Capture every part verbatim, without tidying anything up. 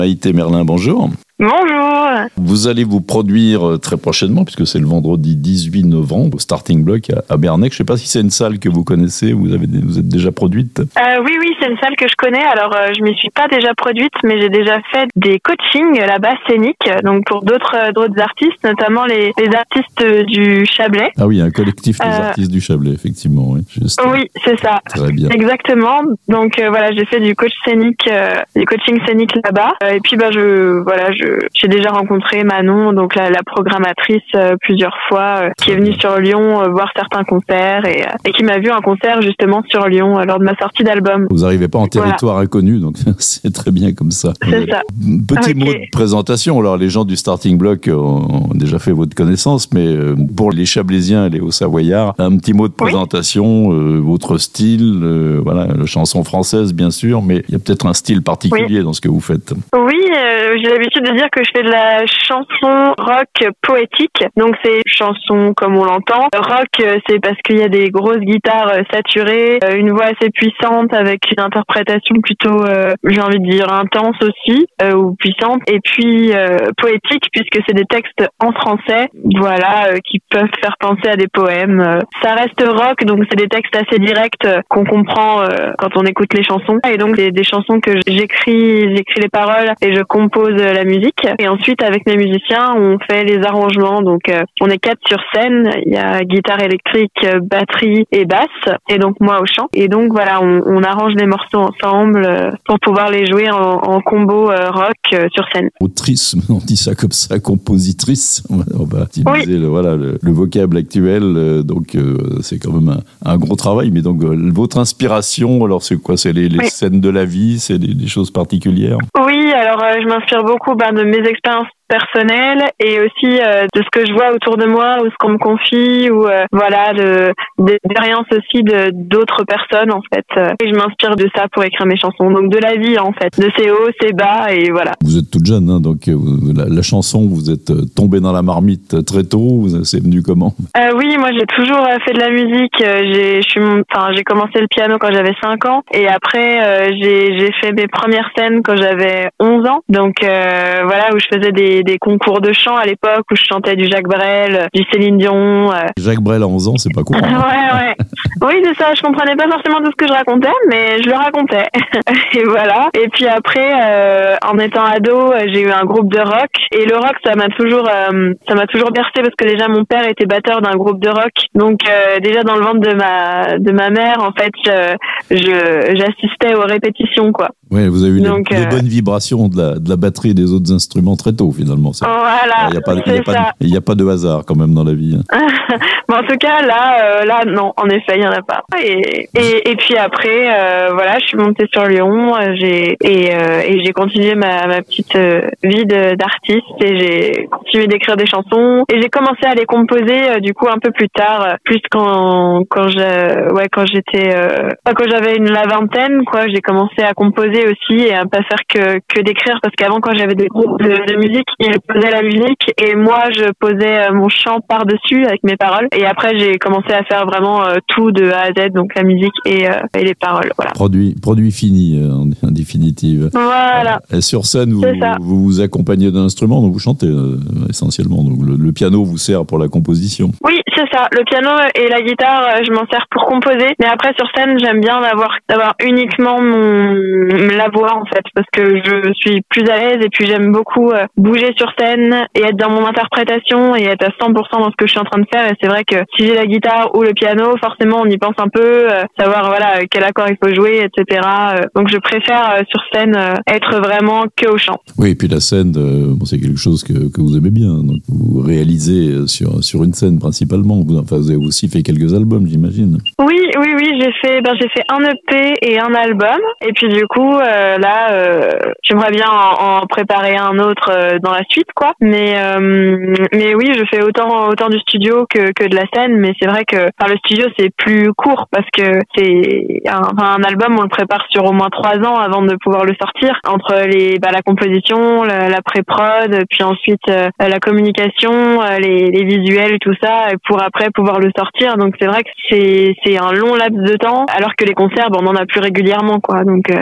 Maïté Merlin, bonjour. Bonjour. Vous allez vous produire très prochainement, puisque c'est le vendredi dix-huit novembre, au Starting Block à Bernay. Je ne sais pas si c'est une salle que vous connaissez, vous, avez, vous êtes déjà produite. Euh, oui, oui, c'est une salle que je connais. Alors, euh, je ne m'y suis pas déjà produite, mais j'ai déjà fait des coachings là-bas scéniques, donc pour d'autres, euh, d'autres artistes, notamment les, les artistes du Chablais. Ah oui, un collectif des euh, artistes du Chablais, effectivement. Oui, juste. Oui, c'est ça. Très bien. Exactement. Donc euh, voilà, j'ai fait du coach scénique, euh, du coaching scénique là-bas. Euh, et puis bah je, voilà, je, j'ai déjà rencontré Manon, donc la, la programmatrice euh, plusieurs fois, euh, qui est venue sur Lyon euh, voir certains concerts et, euh, et qui m'a vu un concert justement sur Lyon euh, lors de ma sortie d'album. Vous n'arrivez pas en territoire voilà. inconnu, donc c'est très bien comme ça. C'est ça. Petit okay. mot de présentation. Alors les gens du Starting Block ont déjà fait votre connaissance, mais pour les Chablaisiens et les Hauts-Savoyards, un petit mot de présentation, oui. euh, votre style, euh, voilà, la chanson française bien sûr, mais il y a peut-être un style particulier oui. dans ce que vous faites. Oui, euh, j'ai l'habitude de dire que je fais de la chanson rock poétique, donc c'est chanson comme on l'entend. Rock, c'est parce qu'il y a des grosses guitares saturées, une voix assez puissante avec une interprétation plutôt, euh, j'ai envie de dire, intense aussi, euh, ou puissante, et puis euh, poétique puisque c'est des textes en français, voilà, euh, qui peuvent faire penser à des poèmes. Ça reste rock, donc c'est des textes assez directs euh, qu'on comprend euh, quand on écoute les chansons, et donc c'est des chansons que j'écris, j'écris les paroles et je compose la musique, et ensuite avec mes musiciens on fait les arrangements, donc euh, on est quatre sur scène, il y a guitare électrique, batterie et basse, et donc moi au chant, et donc voilà, on, on arrange les morceaux ensemble euh, pour pouvoir les jouer en, en combo euh, rock euh, sur scène. Autrice, on dit ça comme ça, compositrice, on va, on va utiliser oui. le, voilà, le, le vocable actuel, euh, donc euh, c'est quand même un, un gros travail, mais donc euh, votre inspiration, alors c'est quoi? C'est les, les oui. scènes de la vie, c'est des, des choses particulières? Oui, alors euh, je m'inspire beaucoup ben, de mes expériences personnel et aussi euh, de ce que je vois autour de moi ou ce qu'on me confie ou euh, voilà de d'expériences aussi de d'autres personnes en fait, et je m'inspire de ça pour écrire mes chansons, donc de la vie en fait, de ses hauts, ses bas, et voilà. Vous êtes toute jeune hein, donc vous, la, la chanson, vous êtes tombée dans la marmite très tôt, c'est venu comment? euh, Oui, moi j'ai toujours fait de la musique, j'ai je suis enfin j'ai commencé le piano quand j'avais cinq ans, et après euh, j'ai j'ai fait mes premières scènes quand j'avais onze ans, donc euh, voilà, où je faisais des des concours de chant à l'époque où je chantais du Jacques Brel, du Céline Dion. Euh... Jacques Brel à onze ans, c'est pas courant. Hein. ouais, ouais. Oui, c'est ça. Je comprenais pas forcément tout ce que je racontais, mais je le racontais. Et voilà. Et puis après, euh, en étant ado, j'ai eu un groupe de rock. Et le rock, ça m'a toujours, euh, ça m'a toujours bercé parce que déjà mon père était batteur d'un groupe de rock. Donc euh, déjà dans le ventre de ma de ma mère, en fait, je, je j'assistais aux répétitions, quoi. Ouais, vous avez eu Donc, les, euh... les bonnes vibrations de la de la batterie et des autres instruments très tôt, finalement. Voilà, il n'y a pas, il y a pas, il y a pas de hasard quand même dans la vie. Bon, en tout cas, là, euh, là, non, en effet, il n'y en a pas. Et, et, et puis après, euh, voilà, je suis montée sur Lyon, j'ai et, euh, et j'ai continué ma, ma petite euh, vie de, d'artiste, et j'ai continué d'écrire des chansons, et j'ai commencé à les composer euh, du coup un peu plus tard, plus quand quand je, ouais, quand j'étais, euh, quand j'avais une la vingtaine, quoi, j'ai commencé à composer aussi et à pas faire que que d'écrire, parce qu'avant, quand j'avais des groupes de, de musique, ils posaient la musique et moi je posais mon chant par-dessus avec mes paroles, et après j'ai commencé à faire vraiment euh, tout de A à Z, donc la musique et, euh, et les paroles, voilà. Produit, produit fini euh, en, en définitive. Voilà. Euh, et sur scène vous, vous vous accompagnez d'un instrument, donc vous chantez euh, essentiellement, donc le, le piano vous sert pour la composition. Oui, c'est ça, le piano et la guitare je m'en sers pour composer, mais après sur scène j'aime bien d'avoir, d'avoir uniquement mon, la voix en fait, parce que je suis plus à l'aise, et puis j'aime beaucoup euh, bouger sur scène et être dans mon interprétation et être à cent pour cent dans ce que je suis en train de faire. Et c'est vrai que si j'ai la guitare ou le piano, forcément on y pense un peu, euh, savoir voilà quel accord il faut jouer, et cetera. Euh, donc je préfère euh, sur scène euh, être vraiment que au chant. Oui, et puis la scène, euh, bon, c'est quelque chose que, que vous aimez bien. Donc vous réalisez sur sur une scène principalement. Vous, enfin, vous avez aussi fait quelques albums, j'imagine. Oui, oui, oui, j'ai fait, ben j'ai fait un E P et un album. Et puis du coup euh, là, euh, j'aimerais bien en, en préparer un autre euh, dans la suite, quoi. Mais euh, mais oui, je fais autant autant du studio que que de la scène, mais c'est vrai que enfin, le studio c'est plus court parce que c'est un, enfin, un album, on le prépare sur au moins trois ans avant de pouvoir le sortir, entre les bah, la composition, la, la pré-prod, puis ensuite euh, la communication, euh, les les visuels, tout ça, pour après pouvoir le sortir. Donc c'est vrai que c'est c'est un long laps de temps, alors que les concerts, bon, on en a plus régulièrement, quoi. Donc euh, et c'est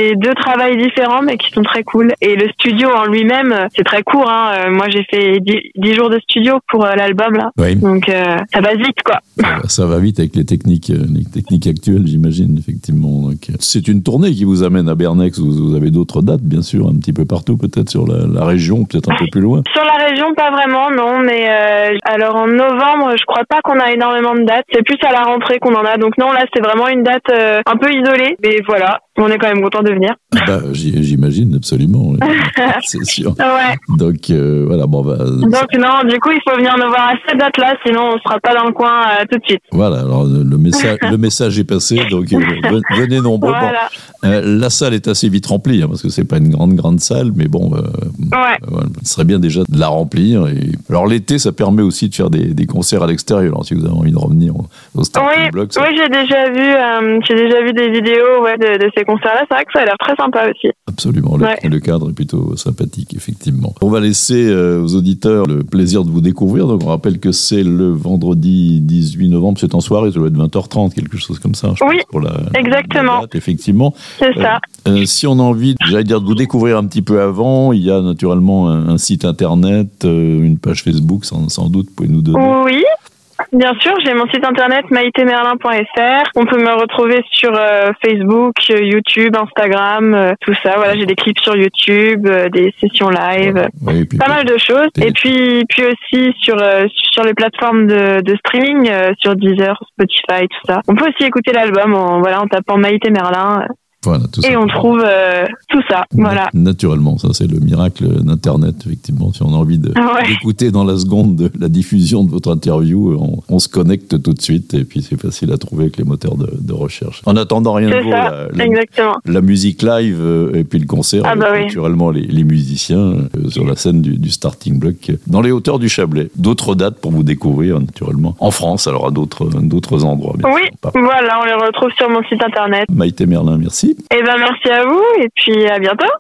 c'est deux travails différents mais qui sont très cool. Et le studio en lui-même, c'est très court. Hein. Euh, moi, j'ai fait dix jours de studio pour euh, l'album là. Oui. Donc euh, ça va vite, quoi. Ça va, ça va vite avec les techniques, euh, les techniques actuelles, j'imagine, effectivement. Donc, c'est une tournée qui vous amène à Bernex. Vous, vous avez d'autres dates, bien sûr, un petit peu partout, peut-être sur la, la région, peut-être un peu plus loin. Sur la région, pas vraiment, non. Mais euh, alors en novembre, je crois pas qu'on a énormément de dates. C'est plus à la rentrée qu'on en a. Donc non, là, c'est vraiment une date euh, un peu isolée. Mais voilà, on est quand même content de venir. Bah, j'imagine, absolument. C'est sûr. Ouais. Donc, euh, voilà, bon, bah. Donc, non, du coup, il faut venir nous voir à cette date-là, sinon on sera pas dans le coin euh, tout de suite. Voilà, alors le message, le message est passé, donc euh, venez nombreux. Voilà. Bon, euh, la salle est assez vite remplie, hein, parce que c'est pas une grande, grande salle, mais bon, euh, ouais. euh, ce serait bien déjà de la remplir. Et... Alors, l'été, ça permet aussi de faire des, des concerts à l'extérieur, alors, si vous avez envie de revenir au, au Starting oui, Block. Ça... Oui, j'ai déjà vu, euh, j'ai déjà vu des vidéos ouais, de, de ces concerts-là. C'est vrai que ça a l'air très sympa aussi. Absolument, le, ouais. le cadre est plutôt sympathique, effectivement. On va laisser euh, aux auditeurs le plaisir de vous découvrir. Donc, on rappelle que c'est le vendredi dix-huit novembre, c'est en soirée, ça doit être vingt heures trente, quelque chose comme ça. Je oui, pense, pour la, exactement. La date, effectivement. C'est euh, ça. Euh, si on a envie, j'allais dire, de vous découvrir un petit peu avant, il y a naturellement un, un site internet, euh, une page Facebook, sans, sans doute, vous pouvez nous donner. Oui. Bien sûr, j'ai mon site internet maïté merlin point f r. On peut me retrouver sur euh, Facebook, YouTube, Instagram, euh, tout ça. Voilà, j'ai des clips sur YouTube, euh, des sessions live, voilà. Oui, puis, pas puis, mal de choses. Et, et puis, puis aussi sur euh, sur les plateformes de, de streaming, euh, sur Deezer, Spotify, tout ça. On peut aussi écouter l'album en voilà en tapant Maïté Merlin. Voilà, tout et ça. on trouve euh, tout ça, voilà. Naturellement, ça c'est le miracle d'Internet, effectivement. Si on a envie de, ouais. d'écouter dans la seconde de la diffusion de votre interview, on, on se connecte tout de suite et puis c'est facile à trouver avec les moteurs de, de recherche. En attendant, rien de vaut la, la, la musique live euh, et puis le concert, ah bah avec, oui. naturellement les, les musiciens euh, sur la scène du, du Starting Block dans les hauteurs du Chablais. D'autres dates pour vous découvrir, naturellement, en France, alors à d'autres, d'autres endroits. Oui, sûr, voilà, on les retrouve sur mon site internet. Maïté Merlin, merci. Eh ben merci à vous et puis à bientôt.